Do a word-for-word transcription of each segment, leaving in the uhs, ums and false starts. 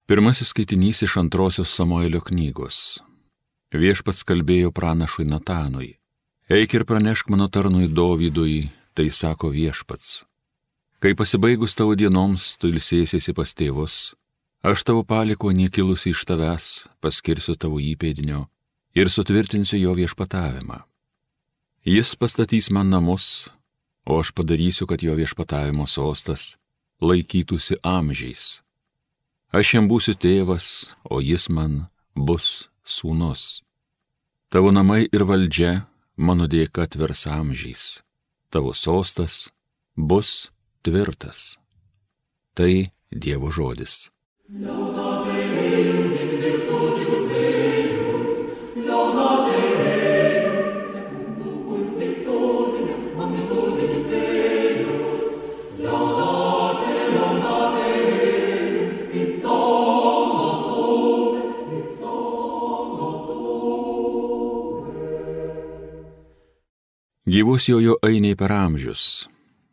Pirmasis skaitinys iš antrosios Samuelio knygos. Viešpats kalbėjo pranašui Natanui. Eik ir pranešk mano tarnui Dovydui, tai sako viešpats. Kai pasibaigus tavo dienoms, tu ilsėsiesi pas tėvus, aš tavo palikuonį kilusi iš tavęs paskirsiu tavo įpėdinio ir sutvirtinsiu jo viešpatavimą. Jis pastatys man namus, o aš padarysiu, kad jo viešpatavimo sostas laikytųsi amžiais. Aš jam būsiu tėvas, o jis man bus sūnus. Tavo namai ir valdžia mano dėka tvers amžiais. Tavo sostas bus tvirtas. Tai Dievo žodis. Gyvus jojo ainiai per amžius.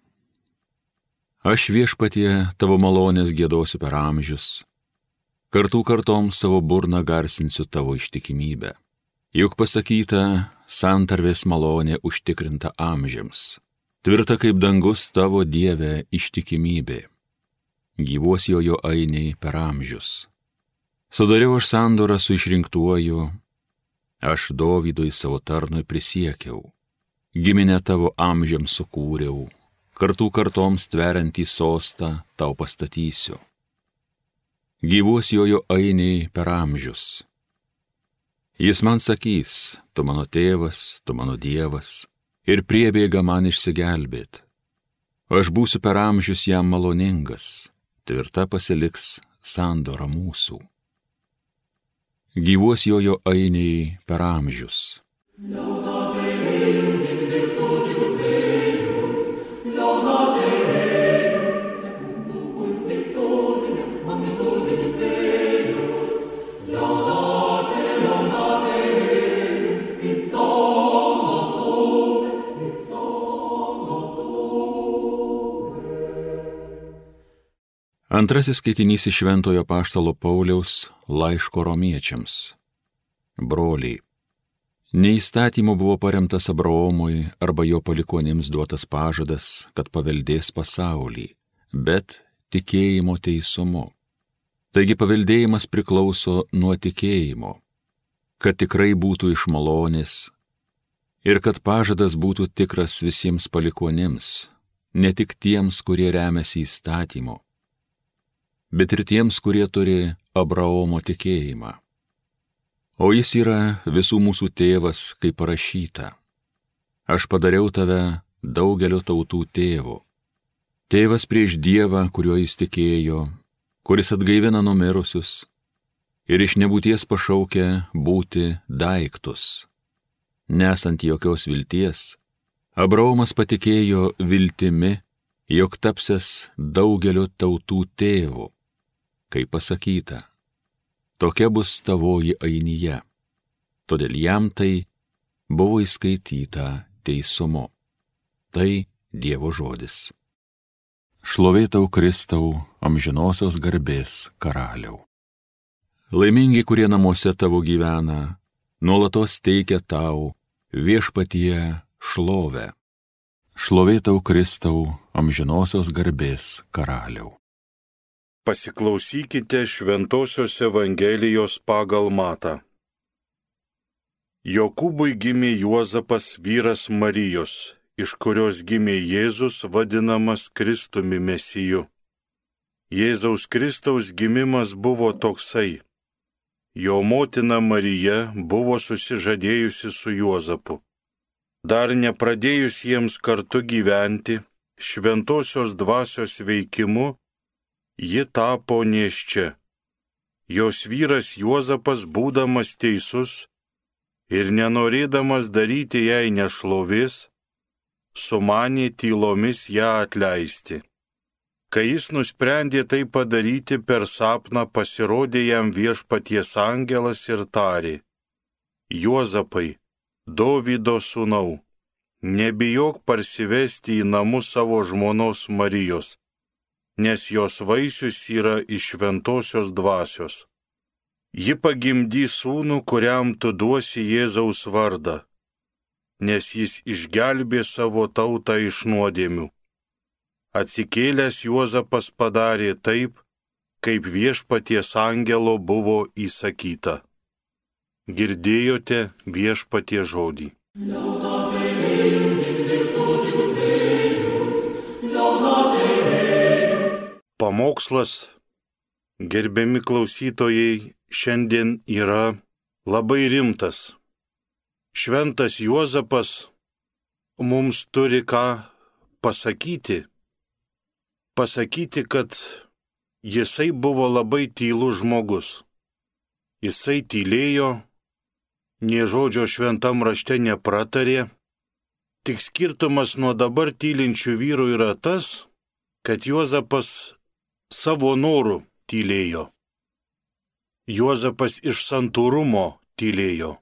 Aš viešpatie tavo malonės giedosiu per amžius, kartų kartoms savo burną garsinsiu tavo ištikimybę. Juk pasakyta, santarvės malonė užtikrinta amžiams, tvirta kaip dangus tavo Dieve ištikimybė. Gyvos jojo ainiai per amžius. Sudariau aš sandorą su išrinktuoju, aš Dovydui savo tarnui prisiekiau. Giminę tavo amžiams sukūriau, kartų kartoms tveriantį sostą tau pastatysiu. Gyvuos jojo ainiai per amžius. Jis man sakys, tu mano tėvas, tu mano Dievas, ir priebėga man išsigelbėt. Aš būsiu per amžius jam maloningas, tvirta pasiliks sandora mūsų. Gyvuos jojo ainiai per amžius. Antrasis skaitinys iš Šventojo Apaštalo Pauliaus laiško romiečiams. Broliai, ne įstatymu buvo paremtas Abraomui arba jo palikuonims duotas pažadas, kad paveldės pasaulį, bet tikėjimo teisumu. Taigi paveldėjimas priklauso nuo tikėjimo, kad tikrai būtų iš malonės ir kad pažadas būtų tikras visiems palikuonims, ne tik tiems, kurie remiasi įstatymu, bet ir tiems, kurie turi Abraomo tikėjimą. O jis yra visų mūsų tėvas, kaip parašyta. Aš padariau tave daugelio tautų tėvu. Tėvas prieš Dievą, kuriuo jis tikėjo, kuris atgaivina numirusius ir iš nebūties pašaukia būti daiktus. Nesant jokios vilties, Abraomas patikėjo viltimi, jog tapsias daugelio tautų tėvu. Kaip pasakyta, tokia bus tavoji ainija. Todėl jam tai buvo įskaityta teisumu. Tai Dievo žodis. Šlovė tau, Kristau, amžinosios garbės karaliau. Laimingi, kurie namuose tavo gyvena, nuolatos teikia tau viešpatie šlovę. Šlovė tau, Kristau, amžinosios garbės karaliau. Pasiklausykite Šventosios Evangelijos pagal Matą. Jokūbui gimė Juozapas, vyras Marijos, iš kurios gimė Jėzus, vadinamas Kristumi Mesiju. Jėzaus Kristaus gimimas buvo toksai. Jo motina Marija buvo susižadėjusi su Juozapu. Dar nepradėjus jiems kartu gyventi, šventosios dvasios veikimu, ji tapo nėščia. Jos vyras Juozapas, būdamas teisus ir nenorėdamas daryti jai nešlovės, sumanė tylomis ją atleisti. Kai jis nusprendė tai padaryti, per sapną pasirodė jam viešpaties angelas ir tarė: Juozapai, Dovydo sūnau, nebijok parsivesti į namus savo žmonos Marijos, nes jos vaisius yra iš šventosios dvasios. Ji pagimdys sūnų, kuriam tu duosi Jėzaus vardą, nes jis išgelbė savo tautą iš nuodėmių. Atsikėlęs Juozapas padarė taip, kaip viešpaties angelo buvo įsakyta. Girdėjote viešpaties žodį. Pamokslas, gerbiami klausytojai, šiandien yra labai rimtas. Šventas Juozapas mums turi ką pasakyti. Pasakyti, kad jisai buvo labai tylus žmogus. Jisai tylėjo, nė žodžio šventam rašte nepratarė. Tik skirtumas nuo dabar tylinčių vyrų yra tas, kad Juozapas savo norų tylėjo. Juozapas iš santūrumo tylėjo.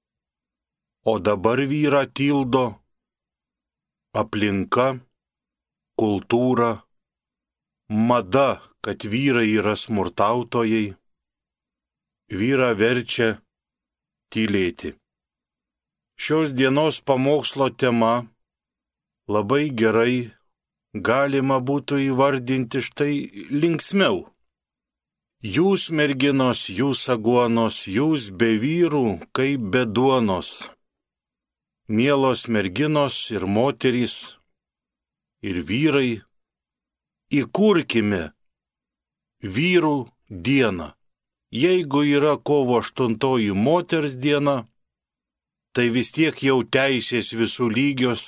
O dabar vyrą tildo aplinka, kultūra, mada, kad vyrai yra smurtautojai, vyrą verčia tylėti. Šios dienos pamokslo tema labai gerai galima būtų įvardinti štai linksmiau. Jūs merginos, jūs aguonos, jūs be vyrų, kaip be duonos. Mielos merginos ir moterys ir vyrai, įkurkime vyrų dieną. Jeigu yra kovo aštuntoji moters diena, tai vis tiek jau teisės visų lygios,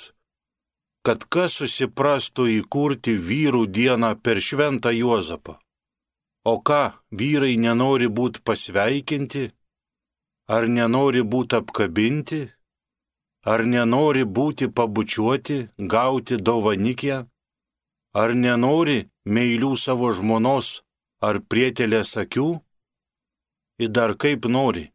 kad kas susiprastų įkurti vyrų dieną per šventą Juozapą. O ką, vyrai nenori būti pasveikinti, ar nenori būti apkabinti, ar nenori būti pabučiuoti, gauti dovanikę, ar nenori meilių savo žmonos ar prietelės akių? Ir dar kaip nori.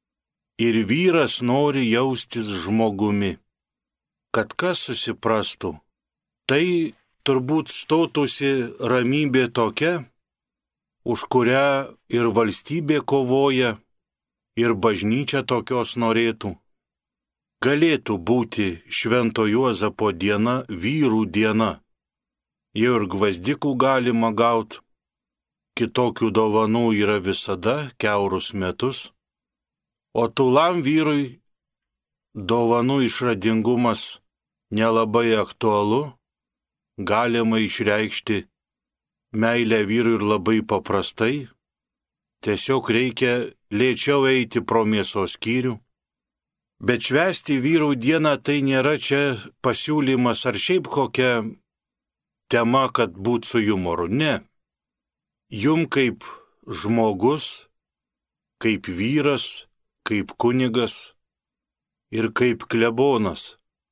Ir vyras nori jaustis žmogumi. Kad kas susiprastų, tai turbūt stotųsi ramybė tokia, už kurią ir valstybė kovoja, ir bažnyčia tokios norėtų. Galėtų būti Švento Juozapo diena vyrų diena. Jau ir gvazdikų galima gauti. Kitokių dovanų yra visada, kiaurus metus, o tūlam vyrui dovanų išradingumas nelabai aktualu, galima išreikšti meilę vyrui ir labai paprastai, tiesiog reikia lėčiau eiti pro mėsos skyrių. Bet švęsti vyrų dieną tai nėra čia pasiūlymas ar šiaip kokia tema, kad būt su jumoru, ne. Jum kaip žmogus, kaip vyras, kaip kunigas ir kaip klebonas,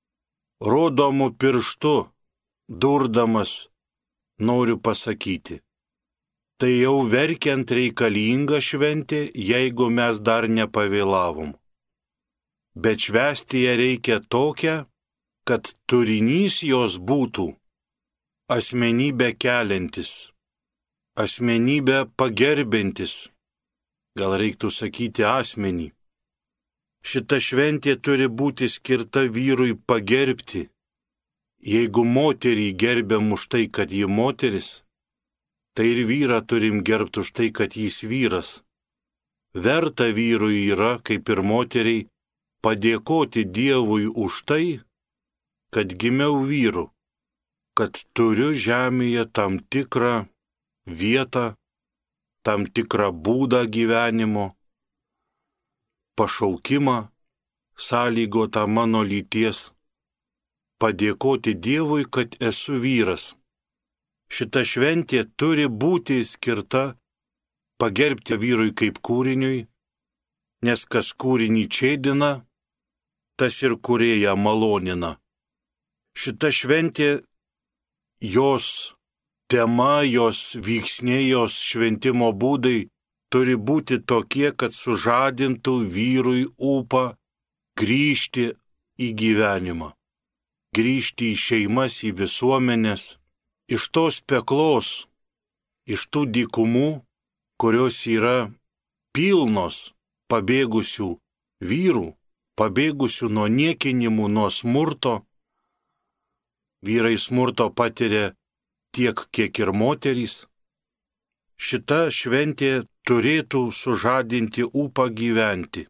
rodomu pirštu, durdamas, noriu pasakyti, tai jau verkiant reikalinga šventė, jeigu mes dar nepavėlavom. Bet švęsti ją reikia tokią, kad turinys jos būtų asmenybę keliantis, asmenybę pagerbintis, gal reiktų sakyti asmenį. Šita šventė turi būti skirta vyrui pagerbti. Jeigu moterį gerbiam už tai, kad ji moteris, tai ir vyrą turim gerbti už tai, kad jis vyras. Verta vyrui yra, kaip ir moteriai, padėkoti Dievui už tai, kad gimiau vyru, kad turiu žemėje tam tikrą vietą, tam tikrą būdą gyvenimo, pašaukimą, sąlygotą mano lyties, padėkoti Dievui, kad esu vyras. Šita šventė turi būti skirta pagerbti vyrui kaip kūriniui, nes kas kūrinį čėdina, tas ir kūrėją malonina. Šita šventė, jos tema, jos vyksniai, jos šventimo būdai turi būti tokie, kad sužadintų vyrui ūpą grįžti į gyvenimą, grįžti į šeimas, į visuomenės, iš tos peklos, iš tų dykumų, kurios yra pilnos pabėgusių vyrų, pabėgusių nuo niekinimų, nuo smurto. Vyrai smurto patiria tiek, kiek ir moterys. Šita šventė turėtų sužadinti ūpą gyventi,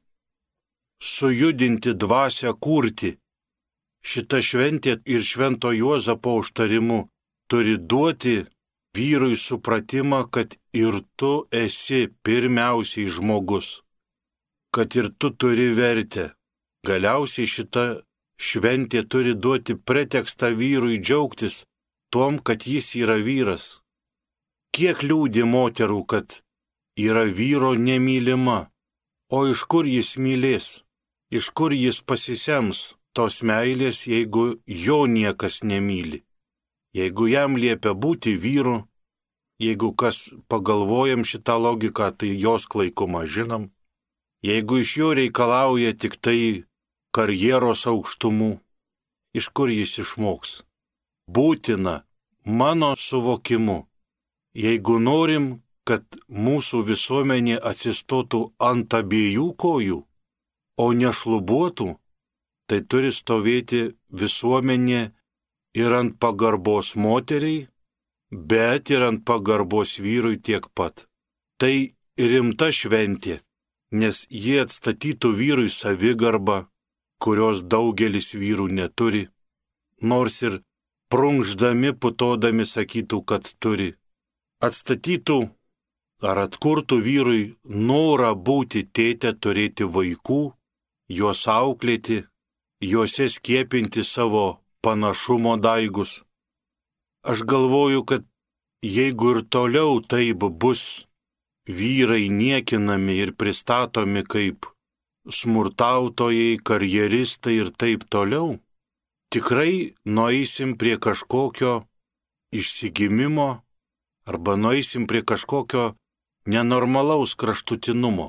sujudinti dvasią kurti. Šita šventė ir Švento Juozapo užtarimu turi duoti vyrui supratimą, kad ir tu esi pirmiausiai žmogus, kad ir tu turi vertę. Galiausiai šita šventė turi duoti pretekstą vyrui džiaugtis tuom, kad jis yra vyras. Kiek liūdi moterų, kad yra vyro nemylima, o iš kur jis mylės, iš kur jis pasisems tos meilės, jeigu jo niekas nemyli. Jeigu jam liepia būti vyru, jeigu kas pagalvojam šitą logiką, tai jos klaikumą žinom. Jeigu iš jo reikalauja tik tai karjeros aukštumų, iš kur jis išmoks? Būtina, mano suvokimu, jeigu norim, kad mūsų visuomenė atsistotų ant abiejų kojų, o nešlubuotų, tai turi stovėti visuomenė ir ant pagarbos moteriai, bet ir ant pagarbos vyrui tiek pat. Tai rimta šventė, nes jie atstatytų vyrui savigarbą, kurios daugelis vyrų neturi, nors ir prunkšdami, putodami sakytų, kad turi. Atstatytų ar atkurtų vyrui norą būti tėte, turėti vaikų, juos auklėti, juose skiepinti savo panašumo daigus. Aš galvoju, kad jeigu ir toliau taip bus vyrai niekinami ir pristatomi kaip smurtautojai, karjeristai ir taip toliau, tikrai nueisim prie kažkokio išsigimimo arba nueisim prie kažkokio nenormalaus kraštutinumo.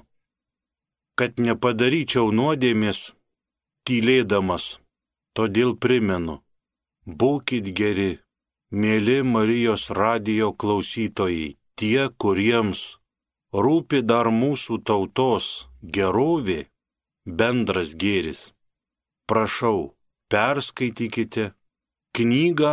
Kad nepadaryčiau nuodėmės tylėdamas, todėl primenu, būkit geri, mėly Marijos radijo klausytojai, tie, kuriems rūpi dar mūsų tautos gerovė, bendras gėris. Prašau, perskaitykite knygą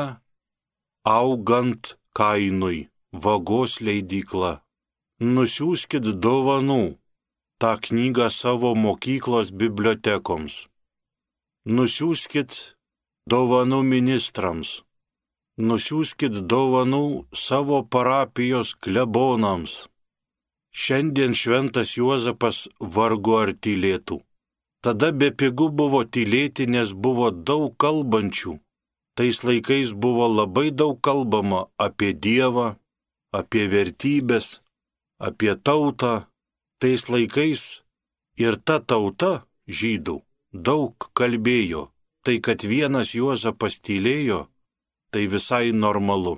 Augant kainui, Vagos leidykla. Nusiųskit dovanų tą knygą savo mokyklos bibliotekoms. Nusiųskit dovanų ministrams. Nusiųskit dovanų savo parapijos klebonams. Šiandien šventas Juozapas vargu ar tylėtų. Tada bepigu buvo tylėti, nes buvo daug kalbančių. Tais laikais buvo labai daug kalbama apie Dievą, apie vertybės, apie tautą. Tais laikais ir ta tauta, žydų, daug kalbėjo. Tai, kad vienas Juozapas tylėjo, tai visai normalu.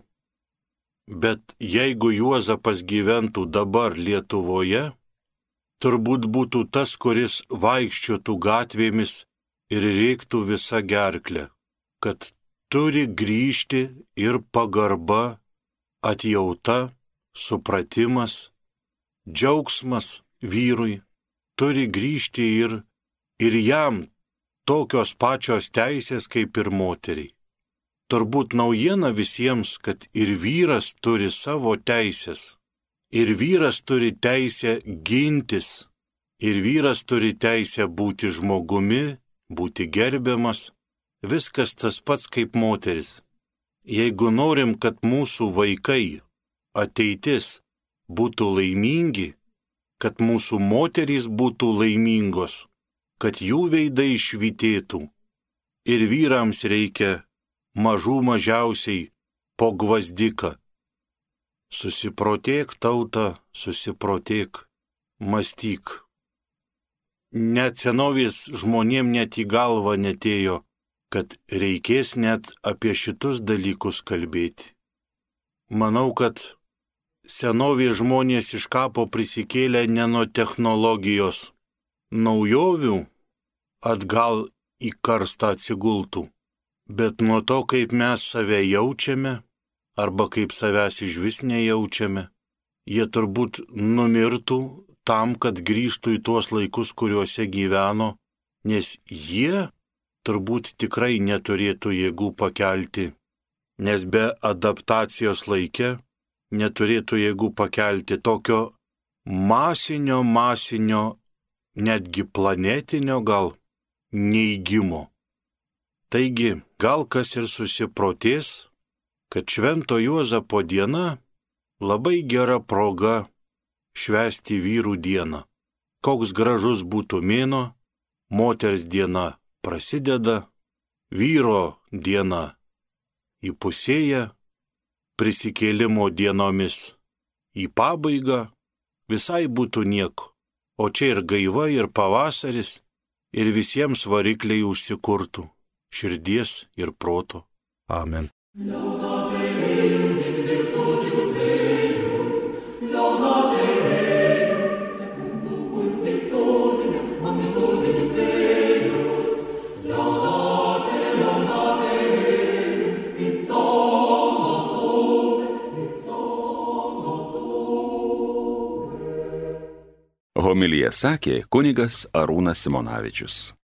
Bet jeigu Juozapas gyventų dabar Lietuvoje, turbūt būtų tas, kuris vaikščiotų gatvėmis ir rėktų visą gerklę, kad turi grįžti ir pagarba, atjauta, supratimas, džiaugsmas vyrui, turi grįžti ir, ir jam tokios pačios teisės kaip ir moteriai. Turbūt naujiena visiems, kad ir vyras turi savo teisės, ir vyras turi teisę gintis, ir vyras turi teisę būti žmogumi, būti gerbiamas, viskas tas pats kaip moteris. Jeigu norim, kad mūsų vaikai, ateitis būtų laimingi, kad mūsų moterys būtų laimingos, kad jų veidai švytėtų, ir vyrams reikia mažų mažiausiai po gvazdiką. Susiprotėk tauta, susiprotėk, mąstyk. Net senovės žmonėm net į galvą netėjo, kad reikės net apie šitus dalykus kalbėti. Manau, kad senovės žmonės iš kapo prisikėlė ne nuo technologijos naujovių atgal į karstą atsigultų, bet nuo to, kaip mes save jaučiame, arba kaip savęs išvis nejaučiame, jie turbūt numirtų tam, kad grįžtų į tuos laikus, kuriuose gyveno, nes jie turbūt tikrai neturėtų jėgų pakelti, nes be adaptacijos laike neturėtų jėgų pakelti tokio masinio, masinio, netgi planetinio gal neigimo. Taigi, gal kas ir susiprotės, kad Švento Juozapo diena labai gera proga švęsti vyrų dieną. Koks gražus būtų mėnuo, moters diena prasideda, vyro diena įpusėja, prisikėlimo dienomis į pabaigą, visai būtų nieko. O čia ir gaiva, ir pavasaris, ir visiems varikliai užsikurtų, širdies ir proto. Amen. Homiliją sakė kunigas Arūnas Simonavičius.